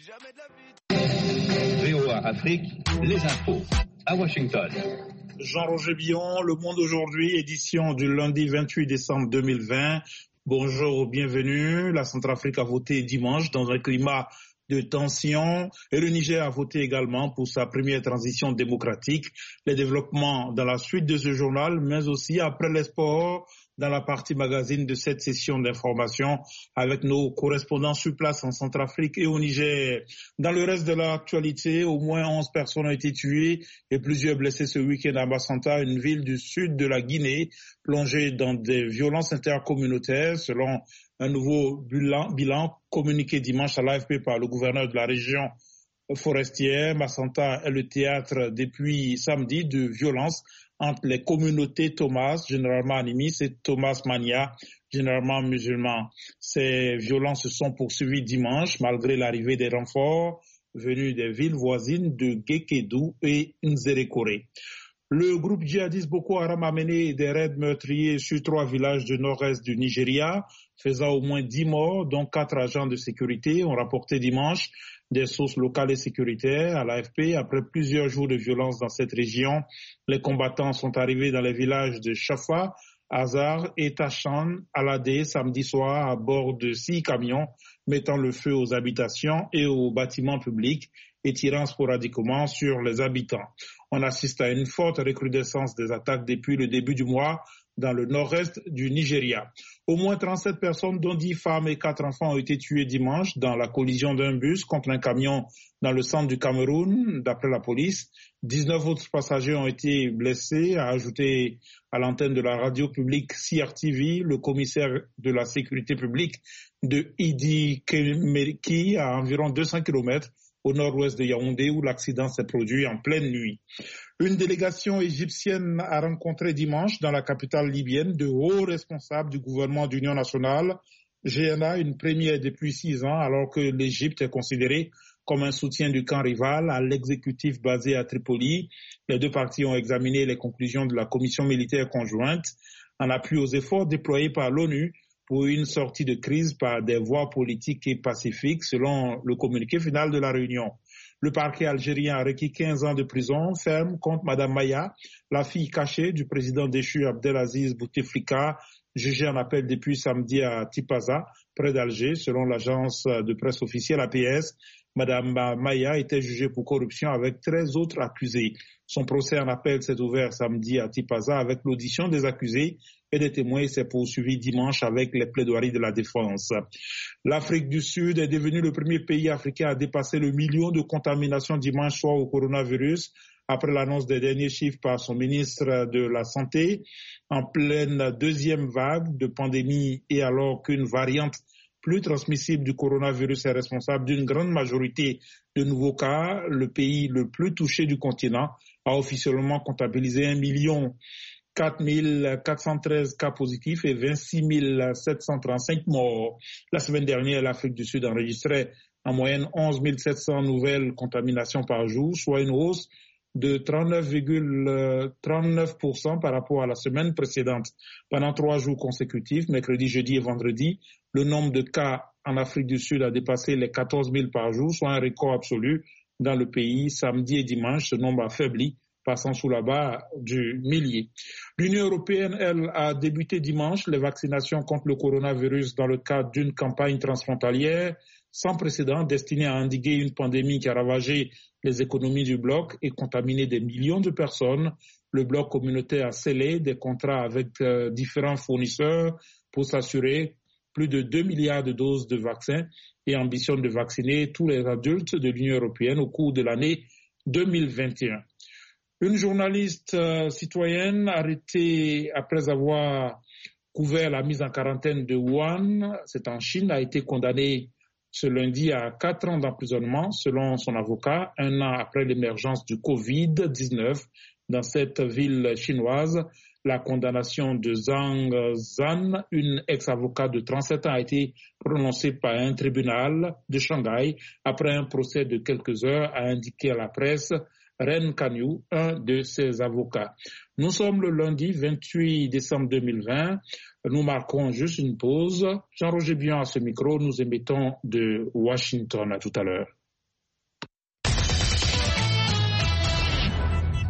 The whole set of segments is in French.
Jamais de la vie. VOA Afrique, les infos à Washington. Jean-Roger Billon, Le Monde aujourd'hui, édition du lundi 28 décembre 2020. Bonjour, bienvenue. La Centrafrique a voté dimanche dans un climat de tension et le Niger a voté également pour sa première transition démocratique. Les développements dans la suite de ce journal, mais aussi après les sports, dans la partie magazine de cette session d'information avec nos correspondants sur place en Centrafrique et au Niger. Dans le reste de l'actualité, au moins 11 personnes ont été tuées et plusieurs blessés ce week-end à Bassanta, une ville du sud de la Guinée, plongée dans des violences intercommunautaires selon un nouveau bilan communiqué dimanche à l'AFP par le gouverneur de la région forestière. Bassanta est le théâtre depuis samedi de violences entre les communautés Thomas, généralement animistes, et Thomas Mania, généralement musulmans. Ces violences se sont poursuivies dimanche malgré l'arrivée des renforts venus des villes voisines de Gekedou et Nzerekore. Le groupe djihadiste Boko Haram a mené des raids meurtriers sur 3 villages du nord-est du Nigeria, faisant au moins 10 morts, dont 4 agents de sécurité, ont rapporté dimanche des sources locales et sécuritaires à l'AFP. Après plusieurs jours de violence dans cette région, les combattants sont arrivés dans les villages de Chafa, Azar et Tachan, Aladé, samedi soir, à bord de 6 camions, mettant le feu aux habitations et aux bâtiments publics et tirant sporadiquement sur les habitants. On assiste à une forte recrudescence des attaques depuis le début du mois dans le nord-est du Nigeria. Au moins 37 personnes, dont 10 femmes et 4 enfants, ont été tuées dimanche dans la collision d'un bus contre un camion dans le centre du Cameroun, d'après la police. 19 autres passagers ont été blessés, a ajouté à l'antenne de la radio publique CRTV le commissaire de la sécurité publique de Idi Kemeriki, à environ 200 km au nord-ouest de Yaoundé, où l'accident s'est produit en pleine nuit. Une délégation égyptienne a rencontré dimanche dans la capitale libyenne de hauts responsables du gouvernement d'union nationale, GNA, une première depuis 6 ans, alors que l'Égypte est considérée comme un soutien du camp rival à l'exécutif basé à Tripoli. Les deux parties ont examiné les conclusions de la commission militaire conjointe en appui aux efforts déployés par l'ONU pour une sortie de crise par des voies politiques et pacifiques, selon le communiqué final de la réunion. Le parquet algérien a requis 15 ans de prison ferme contre Mme Maya, la fille cachée du président déchu Abdelaziz Bouteflika, jugée en appel depuis samedi à Tipaza, près d'Alger, selon l'agence de presse officielle APS. Mme Maya était jugée pour corruption avec 13 autres accusés. Son procès en appel s'est ouvert samedi à Tipaza avec l'audition des accusés et des témoins et s'est poursuivi dimanche avec les plaidoiries de la défense. L'Afrique du Sud est devenue le premier pays africain à dépasser le million de contaminations dimanche soir au coronavirus, après l'annonce des derniers chiffres par son ministre de la Santé. En pleine deuxième vague de pandémie et alors qu'une variante plus transmissible du coronavirus est responsable d'une grande majorité de nouveaux cas, le pays le plus touché du continent a officiellement comptabilisé 1 413 cas positifs et 26 735 morts. La semaine dernière, l'Afrique du Sud enregistrait en moyenne 11 700 nouvelles contaminations par jour, soit une hausse de 39,39% par rapport à la semaine précédente. Pendant 3 jours consécutifs, mercredi, jeudi et vendredi, le nombre de cas en Afrique du Sud a dépassé les 14 000 par jour, soit un record absolu dans le pays. Samedi et dimanche, ce nombre a faibli, passant sous la barre du millier. L'Union européenne, elle, a débuté dimanche les vaccinations contre le coronavirus dans le cadre d'une campagne transfrontalière sans précédent destinée à endiguer une pandémie qui a ravagé les économies du bloc et contaminé des millions de personnes. Le bloc communautaire a scellé des contrats avec différents fournisseurs pour s'assurer plus de 2 milliards de doses de vaccins et ambitionne de vacciner tous les adultes de l'Union européenne au cours de l'année 2021. Une journaliste citoyenne arrêtée après avoir couvert la mise en quarantaine de Wuhan, c'est en Chine, a été condamnée ce lundi à 4 ans d'emprisonnement, selon son avocat, 1 an après l'émergence du Covid-19 dans cette ville chinoise. La condamnation de Zhang Zhan, une ex-avocate de 37 ans, a été prononcée par un tribunal de Shanghai après un procès de quelques heures, a indiqué à la presse Ren Kanyu, un de ses avocats. Nous sommes le lundi 28 décembre 2020. Nous marquons juste une pause. Jean-Roger Billon à ce micro. Nous émettons de Washington. À tout à l'heure.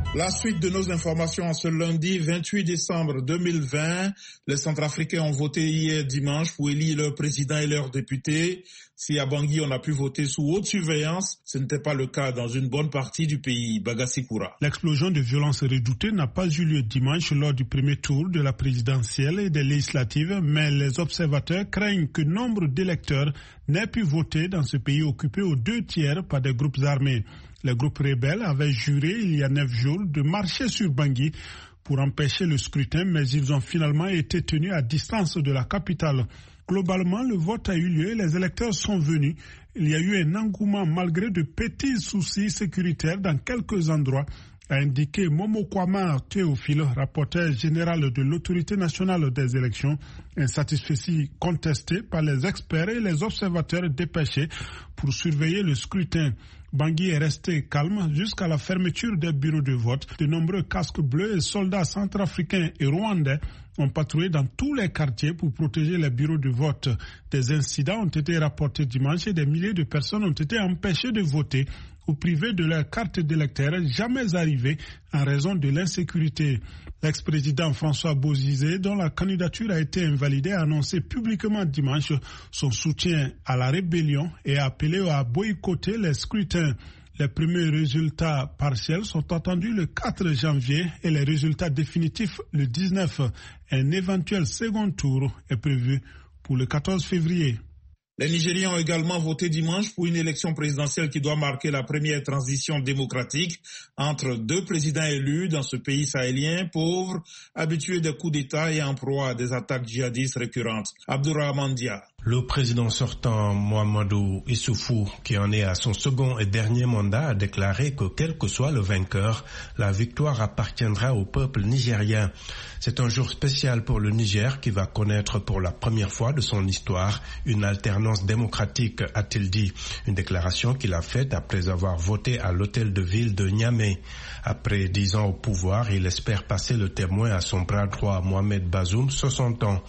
La suite de nos informations en ce lundi 28 décembre 2020. Les Centrafricains ont voté hier dimanche pour élire leur président et leurs députés. Si à Bangui on a pu voter sous haute surveillance, ce n'était pas le cas dans une bonne partie du pays. Bagassi Koura. L'explosion de violence redoutée n'a pas eu lieu dimanche lors du premier tour de la présidentielle et des législatives, mais les observateurs craignent que nombre d'électeurs n'aient pu voter dans ce pays occupé aux 2/3 par des groupes armés. Les groupes rebelles avaient juré il y a 9 jours de marcher sur Bangui pour empêcher le scrutin, mais ils ont finalement été tenus à distance de la capitale. Globalement, le vote a eu lieu et les électeurs sont venus. Il y a eu un engouement malgré de petits soucis sécuritaires dans quelques endroits, a indiqué Momo Kwama Théophile, rapporteur général de l'Autorité nationale des élections, un satisfait contesté par les experts et les observateurs dépêchés pour surveiller le scrutin. Bangui est resté calme jusqu'à la fermeture des bureaux de vote. De nombreux casques bleus et soldats centrafricains et rwandais ont patrouillé dans tous les quartiers pour protéger les bureaux de vote. Des incidents ont été rapportés dimanche et des milliers de personnes ont été empêchées de voter ou privées de leur carte d'électeur jamais arrivée en raison de l'insécurité. L'ex-président François Bozizé, dont la candidature a été invalidée, a annoncé publiquement dimanche son soutien à la rébellion et a appelé à boycotter les scrutins. Les premiers résultats partiels sont attendus le 4 janvier et les résultats définitifs le 19. Un éventuel second tour est prévu pour le 14 février. Les Nigériens ont également voté dimanche pour une élection présidentielle qui doit marquer la première transition démocratique entre deux présidents élus dans ce pays sahélien pauvre, habitué des coups d'État et en proie à des attaques djihadistes récurrentes. Abdourahmane Dia. Le président sortant Mahamadou Issoufou, qui en est à son second et dernier mandat, a déclaré que quel que soit le vainqueur, la victoire appartiendra au peuple nigérien. C'est un jour spécial pour le Niger qui va connaître pour la première fois de son histoire une alternance démocratique, a-t-il dit. Une déclaration qu'il a faite après avoir voté à l'hôtel de ville de Niamey. Après 10 ans au pouvoir, il espère passer le témoin à son bras droit, Mohamed Bazoum, 60 ans.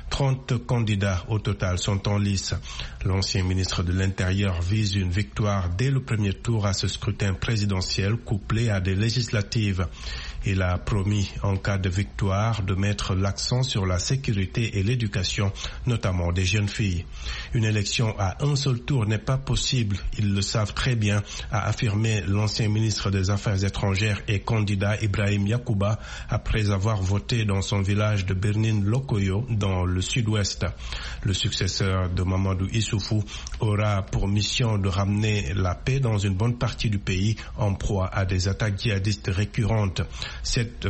30 candidats au total sont en lice. L'ancien ministre de l'Intérieur vise une victoire dès le premier tour à ce scrutin présidentiel couplé à des législatives. Il a promis, en cas de victoire, de mettre l'accent sur la sécurité et l'éducation, notamment des jeunes filles. Une élection à un seul tour n'est pas possible, ils le savent très bien, a affirmé l'ancien ministre des Affaires étrangères et candidat Ibrahim Yacouba après avoir voté dans son village de Birnin Lokoyo dans le sud-ouest. Le successeur de Mahamadou Issoufou aura pour mission de ramener la paix dans une bonne partie du pays en proie à des attaques djihadistes récurrentes. 7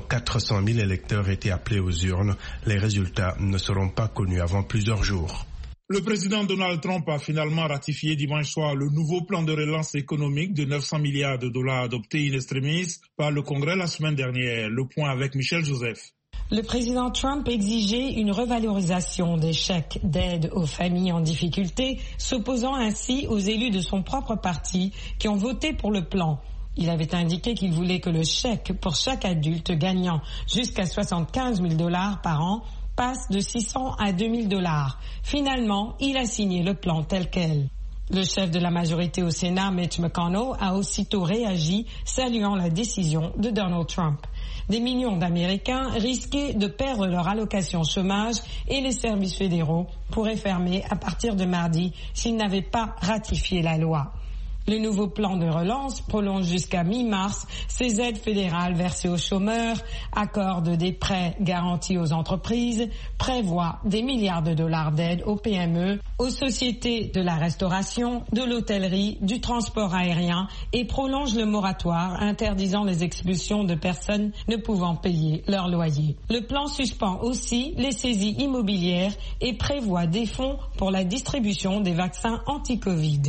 400 000 électeurs étaient appelés aux urnes. Les résultats ne seront pas connus avant plusieurs jours. Le président Donald Trump a finalement ratifié dimanche soir le nouveau plan de relance économique de 900 milliards de dollars adopté in extremis par le Congrès la semaine dernière. Le point avec Michel Joseph. Le président Trump exigeait une revalorisation des chèques d'aide aux familles en difficulté, s'opposant ainsi aux élus de son propre parti qui ont voté pour le plan. Il avait indiqué qu'il voulait que le chèque pour chaque adulte gagnant jusqu'à 75 000 $ par an passe de 600 à 2 000 $. Finalement, il a signé le plan tel quel. Le chef de la majorité au Sénat, Mitch McConnell, a aussitôt réagi, saluant la décision de Donald Trump. Des millions d'Américains risquaient de perdre leur allocation chômage et les services fédéraux pourraient fermer à partir de mardi s'ils n'avaient pas ratifié la loi. Le nouveau plan de relance prolonge jusqu'à mi-mars ces aides fédérales versées aux chômeurs, accorde des prêts garantis aux entreprises, prévoit des milliards de dollars d'aide aux PME, aux sociétés de la restauration, de l'hôtellerie, du transport aérien et prolonge le moratoire interdisant les expulsions de personnes ne pouvant payer leur loyer. Le plan suspend aussi les saisies immobilières et prévoit des fonds pour la distribution des vaccins anti-Covid.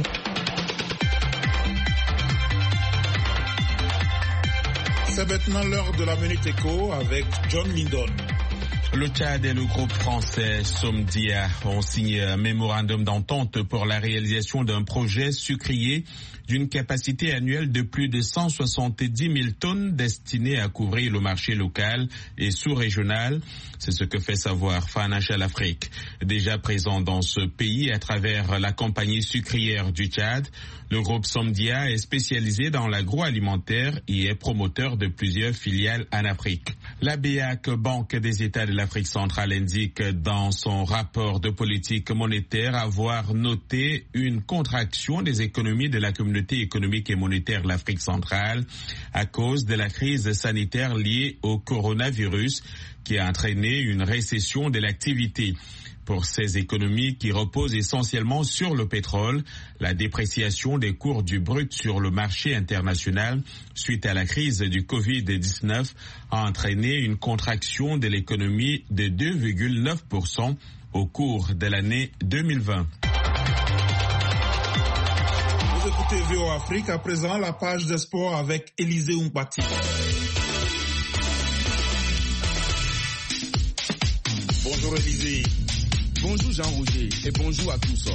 C'est maintenant l'heure de la Minute Éco avec John Lindon. Le Tchad et le groupe français Somdia ont signé un mémorandum d'entente pour la réalisation d'un projet sucrier d'une capacité annuelle de plus de 170 000 tonnes destiné à couvrir le marché local et sous-régional. C'est ce que fait savoir Financial Afrique. Déjà présent dans ce pays à travers la compagnie sucrière du Tchad, le groupe Somdia est spécialisé dans l'agroalimentaire et est promoteur de plusieurs filiales en Afrique. La BEAC, Banque des États de l'Afrique centrale, indique dans son rapport de politique monétaire avoir noté une contraction des économies de la communauté économique et monétaire de l'Afrique centrale à cause de la crise sanitaire liée au coronavirus qui a entraîné une récession de l'activité. Pour ces économies qui reposent essentiellement sur le pétrole, la dépréciation des cours du brut sur le marché international suite à la crise du Covid-19 a entraîné une contraction de l'économie de 2,9% au cours de l'année 2020. Vous écoutez VOA Afrique, à présent la page des sports avec Élisée Oumpati. Bonjour Élisée. Bonjour Jean-Roger et bonjour à tous.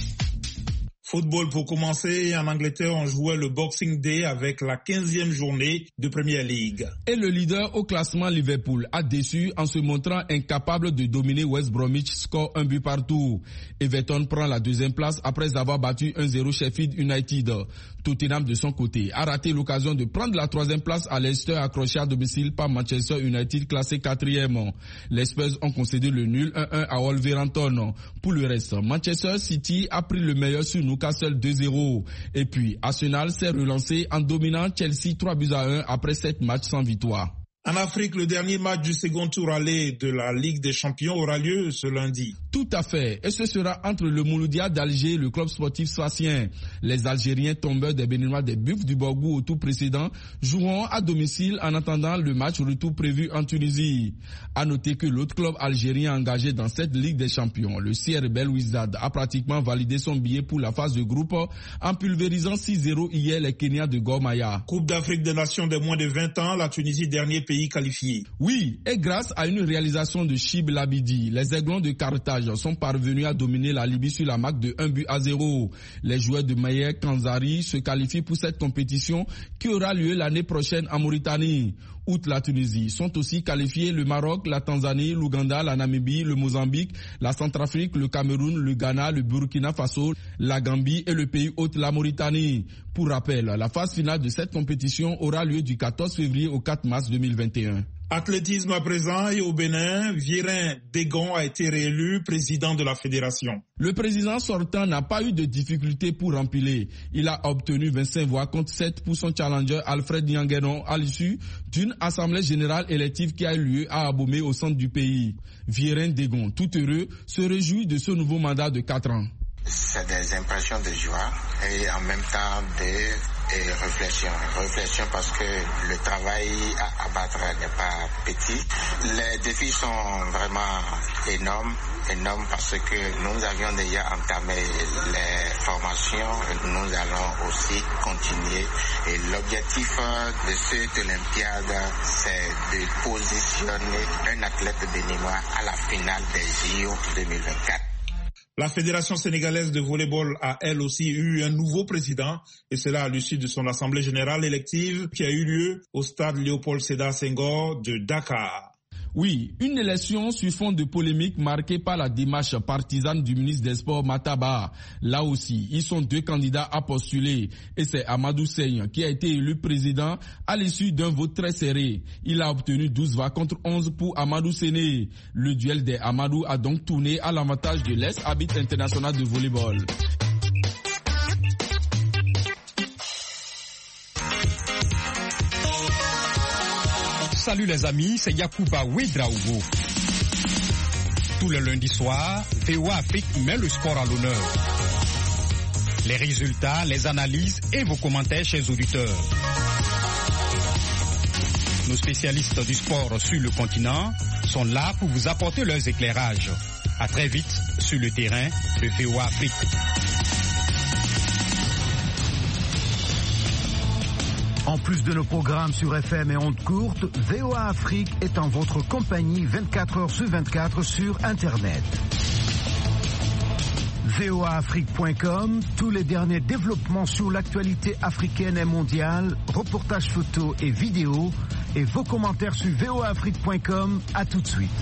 Football pour commencer, en Angleterre on jouait le Boxing Day avec la 15e journée de Premier League. Et le leader au classement Liverpool a déçu en se montrant incapable de dominer West Bromwich, score 1 but partout. Everton prend la deuxième place après avoir battu 1-0 Sheffield United. Tottenham de son côté a raté l'occasion de prendre la troisième place à Leicester, accroché à domicile par Manchester United classé 4e. Les Spurs ont concédé le nul 1-1 à Wolverhampton. Pour le reste, Manchester City a pris le meilleur sur Newcastle 2-0. Et puis Arsenal s'est relancé en dominant Chelsea 3-1 après 7 matchs sans victoire. En Afrique, le dernier match du second tour aller de la Ligue des Champions aura lieu ce lundi. Tout à fait. Et ce sera entre le Mouloudia d'Alger et le club sportif sfaxien. Les Algériens tombeurs des Béninois des Buffs du Borgou au tour précédent joueront à domicile en attendant le match retour prévu en Tunisie. À noter que l'autre club algérien engagé dans cette Ligue des Champions, le CR Belouizdad, a pratiquement validé son billet pour la phase de groupe en pulvérisant 6-0 hier les Kenyans de Gormaya. Coupe d'Afrique des Nations des moins de 20 ans, la Tunisie dernier pays qualifié. Oui, et grâce à une réalisation de Chib Labidi, les Aiglons de Carthage sont parvenus à dominer la Libye sur la marque de 1-0. Les joueurs de Mayer Kanzari se qualifient pour cette compétition qui aura lieu l'année prochaine en Mauritanie. Outre la Tunisie, sont aussi qualifiés le Maroc, la Tanzanie, l'Ouganda, la Namibie, le Mozambique, la Centrafrique, le Cameroun, le Ghana, le Burkina Faso, la Gambie et le pays hôte, la Mauritanie. Pour rappel, la phase finale de cette compétition aura lieu du 14 février au 4 mars 2021. Athlétisme à présent et au Bénin, Viren Degon a été réélu président de la fédération. Le président sortant n'a pas eu de difficulté pour empiler. Il a obtenu 25 voix contre 7 pour son challenger Alfred Nyangueron à l'issue d'une assemblée générale élective qui a eu lieu à Abomey au centre du pays. Viren Degon, tout heureux, se réjouit de ce nouveau mandat de 4 ans. C'est des impressions de joie et en même temps des réflexion parce que le travail à abattre n'est pas petit. Les défis sont vraiment énormes parce que nous avions déjà entamé les formations, nous allons aussi continuer et l'objectif de cette Olympiade c'est de positionner un athlète béninois à la finale des JO 2024. La Fédération sénégalaise de volleyball a elle aussi eu un nouveau président et cela à l'issue de son assemblée générale élective qui a eu lieu au stade Léopold Sédar Senghor de Dakar. Oui, une élection sur fond de polémique marquée par la démarche partisane du ministre des Sports Mataba. Là aussi, ils sont 2 candidats à postuler et c'est Amadou Seigne qui a été élu président à l'issue d'un vote très serré. Il a obtenu 12 voix contre 11 pour Amadou Séné. Le duel des Amadou a donc tourné à l'avantage de l'ex-arbitre international de volleyball. Salut les amis, c'est Yacouba Ouedraogo. Tous les lundis soirs, VOA Afrique met le sport à l'honneur. Les résultats, les analyses et vos commentaires chez les auditeurs. Nos spécialistes du sport sur le continent sont là pour vous apporter leurs éclairages. À très vite sur le terrain de VOA Afrique. En plus de nos programmes sur FM et ondes courtes, VOA Afrique est en votre compagnie 24 heures sur 24 sur Internet. voaafrique.com, tous les derniers développements sur l'actualité africaine et mondiale, reportages photos et vidéos, et vos commentaires sur voaafrique.com. À tout de suite.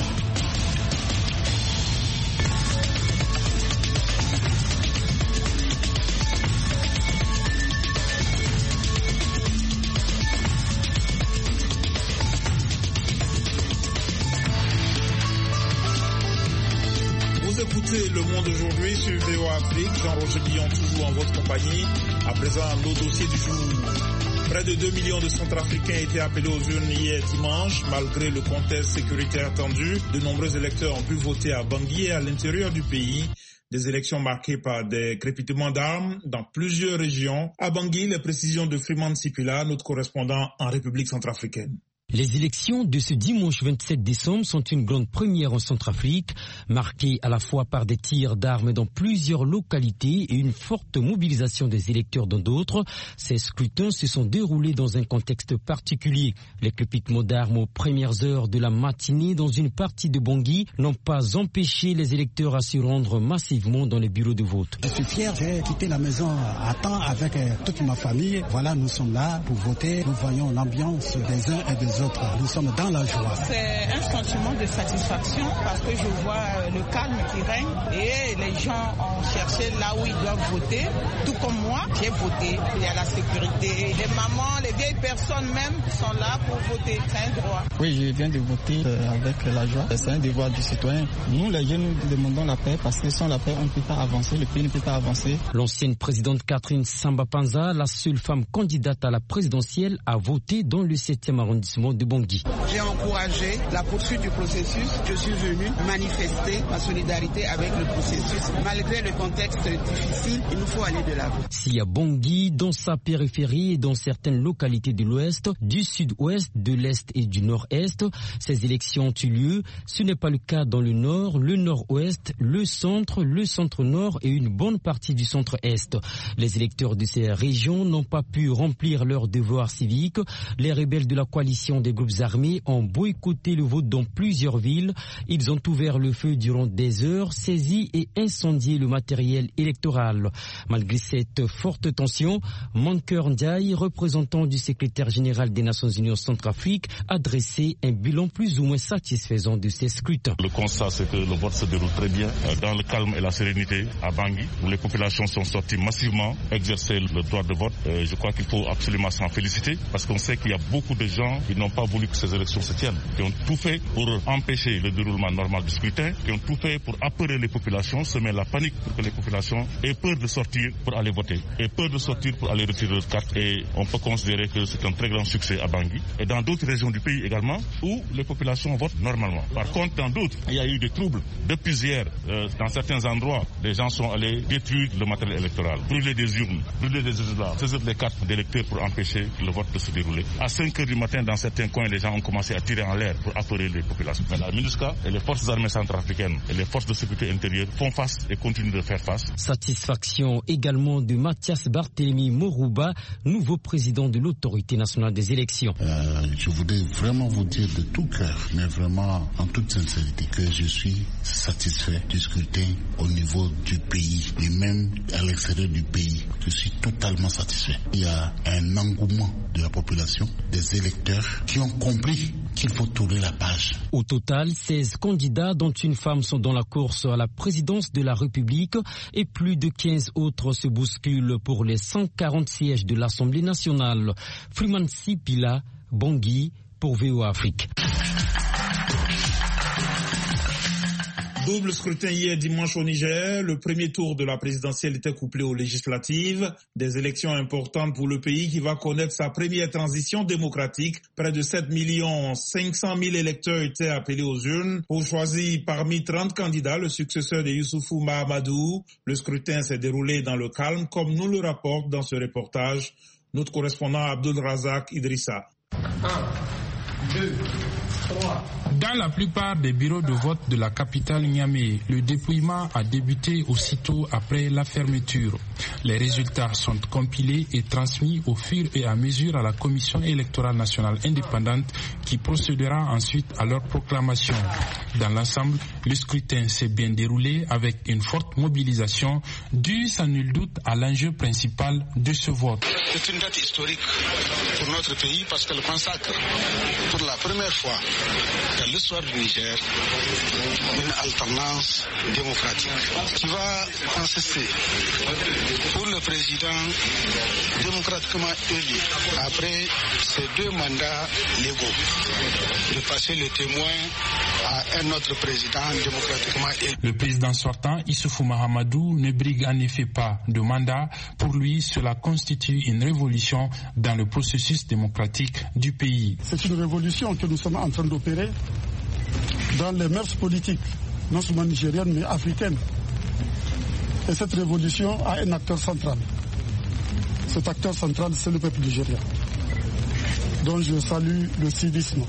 Écoutez Le Monde aujourd'hui sur VOA Afrique. Jean-Roger Billon toujours en votre compagnie. À présent, nos dossiers du jour. Près de 2 millions de Centrafricains étaient appelés aux urnes hier dimanche. Malgré le contexte sécuritaire tendu, de nombreux électeurs ont pu voter à Bangui et à l'intérieur du pays. Des élections marquées par des crépitements d'armes dans plusieurs régions. À Bangui, les précisions de Freeman Sipila, notre correspondant en République centrafricaine. Les élections de ce dimanche 27 décembre sont une grande première en Centrafrique, marquée à la fois par des tirs d'armes dans plusieurs localités et une forte mobilisation des électeurs dans d'autres. Ces scrutins se sont déroulés dans un contexte particulier. Les crépitements d'armes aux premières heures de la matinée dans une partie de Bangui n'ont pas empêché les électeurs à se rendre massivement dans les bureaux de vote. Je suis fier, j'ai quitté la maison à temps avec toute ma famille. Voilà, nous sommes là pour voter. Nous voyons l'ambiance des uns et des autres. Nous sommes dans la joie. C'est un sentiment de satisfaction parce que je vois le calme qui règne et les gens ont cherché là où ils doivent voter. Tout comme moi, j'ai voté. Il y a la sécurité. Les mamans, les vieilles personnes même sont là pour voter. C'est un droit. Oui, je viens de voter avec la joie. C'est un devoir du citoyen. Nous, les jeunes, nous demandons la paix parce que sans la paix, on ne peut pas avancer. Le pays ne peut pas avancer. L'ancienne présidente Catherine Samba-Panza, la seule femme candidate à la présidentielle, a voté dans le 7e arrondissement de Bangui. J'ai encouragé la poursuite du processus. Je suis venu manifester ma solidarité avec le processus. Malgré le contexte difficile, il nous faut aller de l'avant. Si à Bangui, dans sa périphérie et dans certaines localités de l'Ouest, du Sud-Ouest, de l'Est et du Nord-Est, ces élections ont eu lieu. Ce n'est pas le cas dans le Nord, le Nord-Ouest, le Centre-Nord et une bonne partie du Centre-Est. Les électeurs de ces régions n'ont pas pu remplir leurs devoirs civiques. Les rebelles de la coalition des groupes armés ont boycotté le vote dans plusieurs villes. Ils ont ouvert le feu durant des heures, saisi et incendié le matériel électoral. Malgré cette forte tension, Mankeur Ndiaye, représentant du secrétaire général des Nations Unies en Centrafrique, a dressé un bilan plus ou moins satisfaisant de ces scrutins. Le constat, c'est que le vote se déroule très bien, dans le calme et la sérénité à Bangui, où les populations sont sorties massivement exercer le droit de vote. Je crois qu'il faut absolument s'en féliciter, parce qu'on sait qu'il y a beaucoup de gens qui n'ont pas voulu que ces élections se tiennent, qui ont tout fait pour empêcher le déroulement normal du scrutin, qui ont tout fait pour apeurer les populations, semer la panique pour que les populations aient peur de sortir pour aller voter, aient peur de sortir pour aller retirer leur carte. Et on peut considérer que c'est un très grand succès à Bangui et dans d'autres régions du pays également où les populations votent normalement. Par contre, dans d'autres, il y a eu des troubles. Depuis hier, dans certains endroits, les gens sont allés détruire le matériel électoral, brûler des urnes, brûler des résultats, saisir les cartes d'électeurs pour empêcher le vote de se dérouler. À 5 heures du matin, dans certains coins, les gens ont commencé à tirer en l'air pour apeurer les populations. Mais la MINUSCA et les forces armées centrafricaines et les forces de sécurité intérieure font face et continuent de faire face. Satisfaction également de Mathias Barthélemy Morouba, nouveau président de l'autorité nationale des élections. Je voudrais vraiment vous dire de tout cœur, mais vraiment en toute sincérité, que je suis satisfait du scrutin au niveau du pays et même à l'extérieur du pays. Je suis totalement satisfait. Il y a un engouement de la population, des électeurs qui ont compris qu'il faut tourner la page. Au total, 16 candidats, dont une femme, sont dans la course à la présidence de la République et plus de 15 autres se bousculent pour les 140 sièges de l'Assemblée nationale. Freeman Sipila, Bangui, pour VOA Afrique. Double scrutin hier dimanche au Niger. Le premier tour de la présidentielle était couplé aux législatives. Des élections importantes pour le pays qui va connaître sa première transition démocratique. Près de 7 500 000 électeurs étaient appelés aux urnes pour choisir parmi 30 candidats le successeur de Youssoufou Mahamadou. Le scrutin s'est déroulé dans le calme, comme nous le rapporte dans ce reportage notre correspondant Abdul Razak Idrissa. 1, 2, Dans la plupart des bureaux de vote de la capitale Niamey, le dépouillement a débuté aussitôt après la fermeture. Les résultats sont compilés et transmis au fur et à mesure à la Commission électorale nationale indépendante qui procédera ensuite à leur proclamation. Dans l'ensemble, le scrutin s'est bien déroulé avec une forte mobilisation due sans nul doute à l'enjeu principal de ce vote. C'est une date historique pour notre pays parce qu'elle consacre pour la première fois dans l'histoire du Niger une alternance démocratique qui va consister pour le président démocratiquement élu après ces 2 mandats légaux de passer le témoin à un autre président démocratiquement élu. Le président sortant, Issoufou Mahamadou, ne brigue en effet pas de mandat. Pour lui, cela constitue une révolution dans le processus démocratique du pays. C'est une révolution que nous sommes en train d'opérer dans les mœurs politiques, non seulement nigériennes mais africaines. Et cette révolution a un acteur central. Cet acteur central, c'est le peuple nigérien, dont je salue le civisme,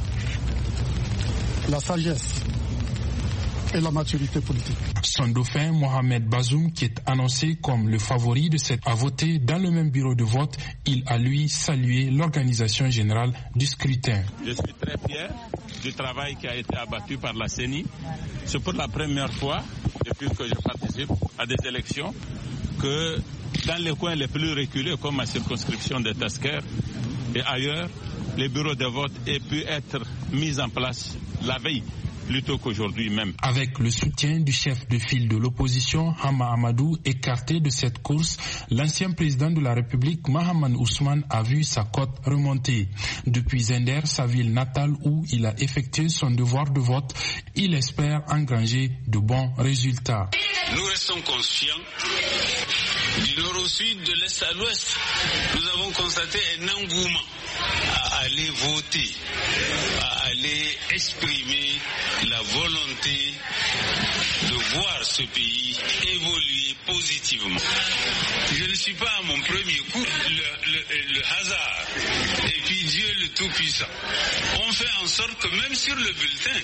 la sagesse et la maturité politique. Son dauphin, Mohamed Bazoum, qui est annoncé comme le favori de cette a voté dans le même bureau de vote, il a lui salué l'organisation générale du scrutin. Je suis très fier du travail qui a été abattu par la CENI. C'est pour la première fois depuis que je participe à des élections que dans les coins les plus reculés comme ma circonscription de Tasker et ailleurs, les bureaux de vote aient pu être mis en place la veille plutôt qu'aujourd'hui même. Avec le soutien du chef de file de l'opposition, Hama Amadou, écarté de cette course, l'ancien président de la République, Mahaman Ousmane, a vu sa cote remonter. Depuis Zender, sa ville natale où il a effectué son devoir de vote, il espère engranger de bons résultats. Nous restons conscients du nord au sud, de l'est à l'ouest. Nous avons constaté un engouement à aller voter, à aller exprimer la volonté de voir ce pays évoluer positivement. Je ne suis pas à mon premier coup, le hasard et puis Dieu le Tout-Puissant. On fait en sorte que même sur le bulletin,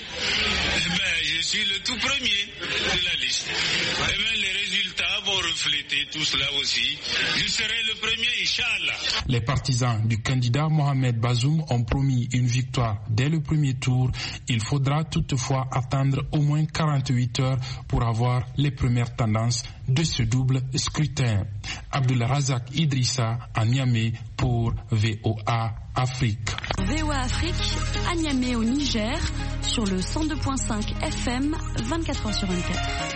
je suis le tout premier de la liste. Les résultats vont refléter tout cela aussi. Je serai le premier, Inch'Allah. Les partisans du candidat Mohamed Bazoum ont promis une victoire dès le premier tour. Il faudra toutefois attendre au moins 48 heures pour avoir les premières tendances de ce double scrutin. Abdullah Razak Idrissa à Niamey pour VOA Afrique. VOA Afrique à Niamey au Niger sur le 102.5 FM 24h/24.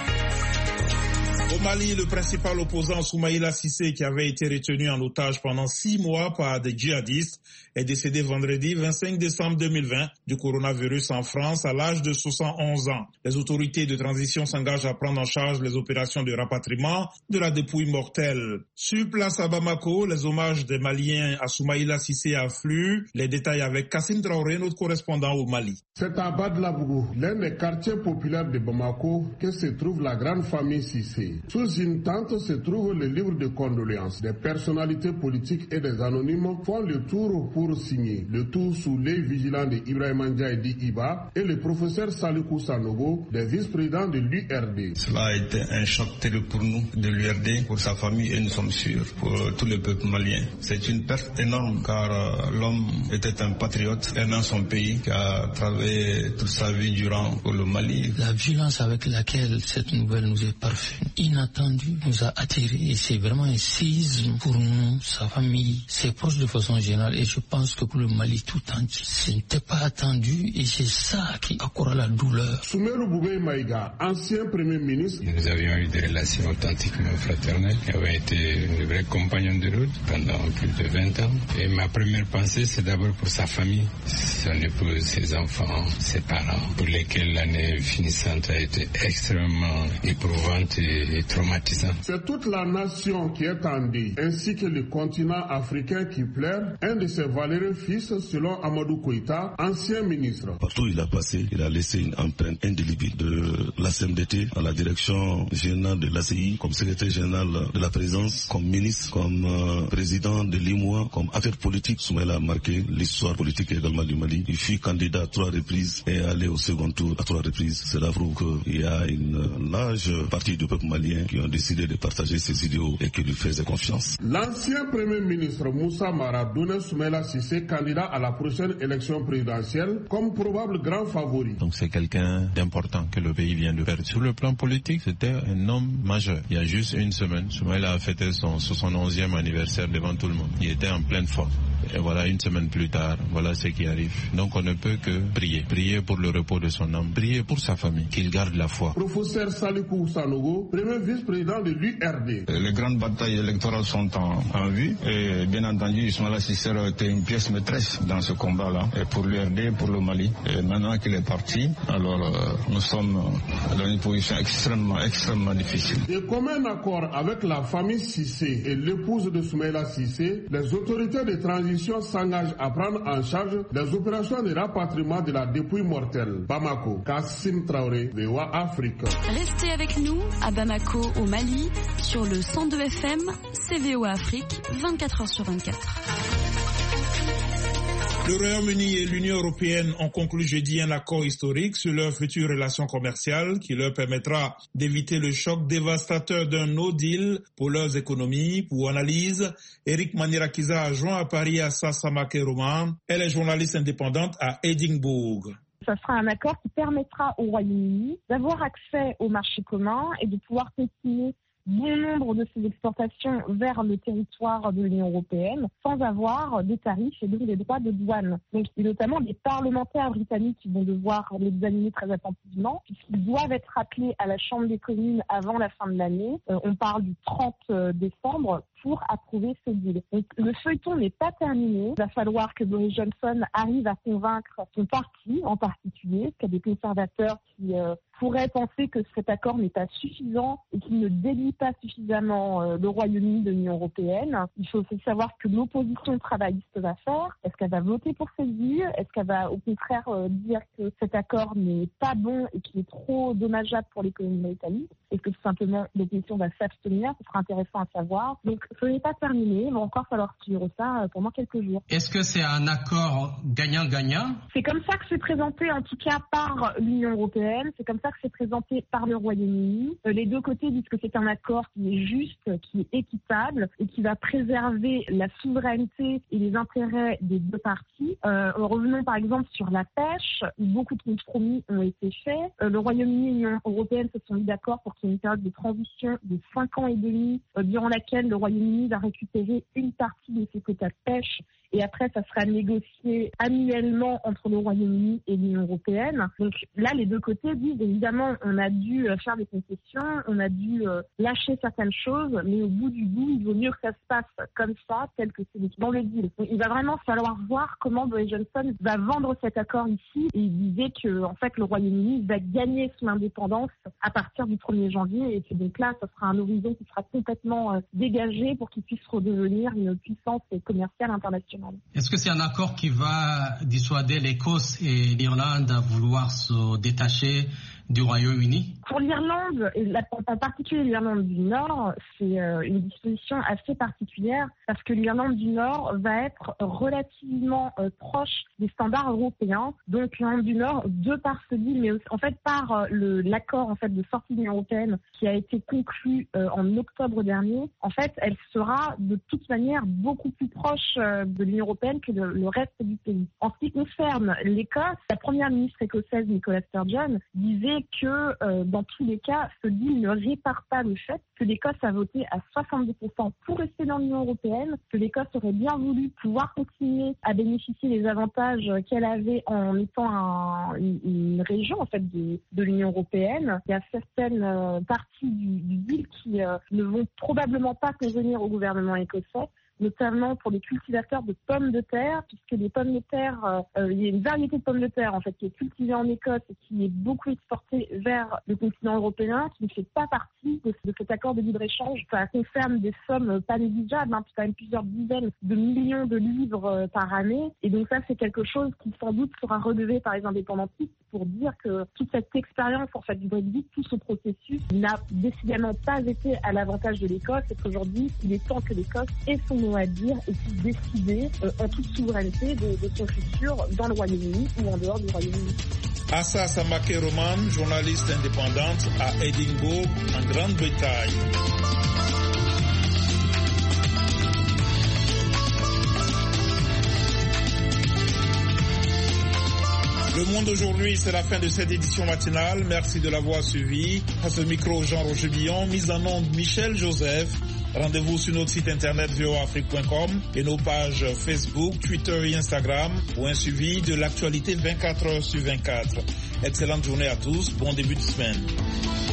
Au Mali, le principal opposant Soumaïla Cissé, qui avait été retenu en otage pendant 6 mois par des djihadistes, est décédé vendredi 25 décembre 2020 du coronavirus en France à l'âge de 71 ans. Les autorités de transition s'engagent à prendre en charge les opérations de rapatriement de la dépouille mortelle. Sur place à Bamako, les hommages des Maliens à Soumaïla Cissé affluent. Les détails avec Kassim Traoré, notre correspondant au Mali. C'est à Badlabougou, l'un des quartiers populaires de Bamako, que se trouve la grande famille Cissé. Sous une tente se trouvent les livres de condoléances. Des personnalités politiques et des anonymes font le tour pour signer. Le tout sous l'œil vigilant de Ibrahima Ndiaye Iba et le professeur Salikou Sanogo, des vice-présidents de l'URD. Cela a été un choc terrible pour nous, de l'URD, pour sa famille et nous sommes sûrs pour tout le peuple malien. C'est une perte énorme car l'homme était un patriote, aimant son pays, qui a travaillé toute sa vie durant pour le Mali. La violence avec laquelle cette nouvelle nous est parvenue, inattendue, nous a attirés et c'est vraiment un séisme pour nous, sa famille, ses proches de façon générale et je pense que pour le Mali tout entier, ce n'était pas attendu et c'est ça qui accroît la douleur. Soumerou Boubé Maïga, ancien premier ministre. Nous avions eu des relations authentiquement fraternelles, qui avaient été de vrais compagnons de route pendant plus de 20 ans. Et ma première pensée, c'est d'abord pour sa famille, son épouse, ses enfants, ses parents, pour lesquels l'année finissante a été extrêmement éprouvante et et traumatisant. C'est toute la nation qui est en deuil, ainsi que le continent africain qui pleure. Un de ses valeureux fils, selon Amadou Koïta, ancien ministre. Partout où il a passé, il a laissé une empreinte indélébile de la CMDT à la direction générale de l'ACI, comme secrétaire général de la présidence, comme ministre, comme président de l'IMOA, comme affaires politiques. Soumaïla a marqué l'histoire politique également du Mali. Il fut candidat à 3 reprises et allé au second tour à 3 reprises. Cela prouve qu'il y a une large partie du peuple malien qui ont décidé de partager ses idéaux et qui lui faisaient confiance. L'ancien premier ministre Moussa Mara donnait Soumaïla Cissé candidat à la prochaine élection présidentielle comme probable grand favori. Donc c'est quelqu'un d'important que le pays vient de perdre. Sur le plan politique, c'était un homme majeur. Il y a juste une semaine, Soumaïla a fêté son 71e anniversaire devant tout le monde. Il était en pleine forme. Et voilà, une semaine plus tard, voilà ce qui arrive. Donc on ne peut que prier. Prier pour le repos de son âme. Prier pour sa famille, qu'il garde la foi. Professeur Salikou Sanogo, premier vice-président de l'URD. Les grandes batailles électorales sont en vue. Et bien entendu, Soumaïla Cissé était une pièce maîtresse dans ce combat-là. Et pour l'URD, pour le Mali. Et maintenant qu'il est parti, alors nous sommes dans une position extrêmement difficile. De commun accord avec la famille Cissé et l'épouse de Soumaïla Cissé, les autorités de transition s'engagent à prendre en charge les opérations de rapatriement de la dépouille mortelle. Bamako, Kassim Traoré, VOA Afrique. Restez avec nous à Bamako, au Mali, sur le 102 FM, c'est VOA Afrique, 24h/24. Le Royaume-Uni et l'Union européenne ont conclu jeudi un accord historique sur leurs futures relations commerciales qui leur permettra d'éviter le choc dévastateur d'un no deal pour leurs économies. Pour analyse, Eric Manirakiza a joint à Paris à Samake Roman. Elle est journaliste indépendante à Édimbourg. Ça sera un accord qui permettra au Royaume-Uni d'avoir accès au marché commun et de pouvoir continuer bon nombre de ses exportations vers le territoire de l'Union européenne sans avoir des tarifs et donc des droits de douane. Donc, il y a notamment des parlementaires britanniques qui vont devoir l'examiner très attentivement puisqu'ils doivent être appelés à la Chambre des communes avant la fin de l'année. On parle du 30 décembre pour approuver ce deal. Donc, le feuilleton n'est pas terminé. Il va falloir que Boris Johnson arrive à convaincre son parti en particulier, parce qu'il y a des conservateurs qui pourraient penser que cet accord n'est pas suffisant et qu'il ne délie pas suffisamment le Royaume-Uni de l'Union européenne. Il faut aussi savoir ce que l'opposition travailliste va faire. Est-ce qu'elle va voter pour ce deal? Est-ce qu'elle va au contraire dire que cet accord n'est pas bon et qu'il est trop dommageable pour l'économie britannique? Est-ce que tout simplement l'opposition va s'abstenir? Ce sera intéressant à savoir. Donc ce n'est pas terminé, il va encore falloir suivre ça pendant quelques jours. Est-ce que c'est un accord gagnant-gagnant? C'est comme ça que c'est présenté en tout cas par l'Union européenne, c'est comme ça que c'est présenté par le Royaume-Uni. Les deux côtés disent que c'est un accord qui est juste, qui est équitable et qui va préserver la souveraineté et les intérêts des deux parties. Revenons par exemple sur la pêche, où beaucoup de compromis ont été faits. Le Royaume-Uni et l'Union européenne se sont mis d'accord pour qu'il y ait une période de transition de 5 ans et demi, durant laquelle le Royaume-Uni va récupérer une partie de ses quotas de pêche. Et après, ça sera négocié annuellement entre le Royaume-Uni et l'Union européenne. Donc là, les deux côtés disent, évidemment, on a dû faire des concessions, on a dû lâcher certaines choses, mais au bout du bout, il vaut mieux que ça se passe comme ça, tel que c'est dans le deal. Donc, il va vraiment falloir voir comment Boris Johnson va vendre cet accord ici. Et il disait que, en fait, le Royaume-Uni va gagner son indépendance à partir du 1er janvier. Et que donc là, ça sera un horizon qui sera complètement dégagé pour qu'il puisse redevenir une puissance commerciale internationale. Est-ce que c'est un accord qui va dissuader l'Écosse et l'Irlande à vouloir se détacher du Royaume-Uni? Pour l'Irlande, et en particulier l'Irlande du Nord, c'est une disposition assez particulière parce que l'Irlande du Nord va être relativement proche des standards européens. Donc l'Irlande du Nord, de par ce deal, mais aussi, en fait par l'accord en fait de sortie de l'Union européenne qui a été conclu en octobre dernier, en fait, elle sera de toute manière beaucoup plus proche de l'Union européenne que le reste du pays. En ce qui concerne l'Écosse, la première ministre écossaise Nicola Sturgeon disait que dans tous les cas, ce deal ne répare pas le fait que l'Écosse a voté à 70% pour rester dans l'Union européenne, que l'Écosse aurait bien voulu pouvoir continuer à bénéficier des avantages qu'elle avait en étant une région en fait de l'Union européenne. Il y a certaines parties du deal qui ne vont probablement pas convenir au gouvernement écossais. notamment pour les cultivateurs de pommes de terre, puisque les pommes de terre, il y a une variété de pommes de terre en fait qui est cultivée en Écosse et qui est beaucoup exportée vers le continent européen, qui ne fait pas partie de cet accord de libre-échange. Ça concerne des sommes pas négligeables, hein, quand même plusieurs dizaines de millions de livres par année. Et donc ça, c'est quelque chose qui sans doute sera relevé par les indépendantistes pour dire que toute cette expérience en fait du Brexit, tout ce processus n'a décidément pas été à l'avantage de l'Écosse et qu'aujourd'hui, il est temps que l'Écosse ait son mot à dire et puisse décider en toute souveraineté de son futur dans le Royaume-Uni ou en dehors du Royaume-Uni. Assa Samake Roman, journaliste indépendante à Edinburgh, en Grande-Bretagne. Le Monde aujourd'hui, c'est la fin de cette édition matinale. Merci de l'avoir suivi. À ce micro, Jean-Roger Billon, mise en onde Michel Joseph. Rendez-vous sur notre site internet voafrique.com et nos pages Facebook, Twitter et Instagram pour un suivi de l'actualité 24 heures sur 24. Excellente journée à tous. Bon début de semaine.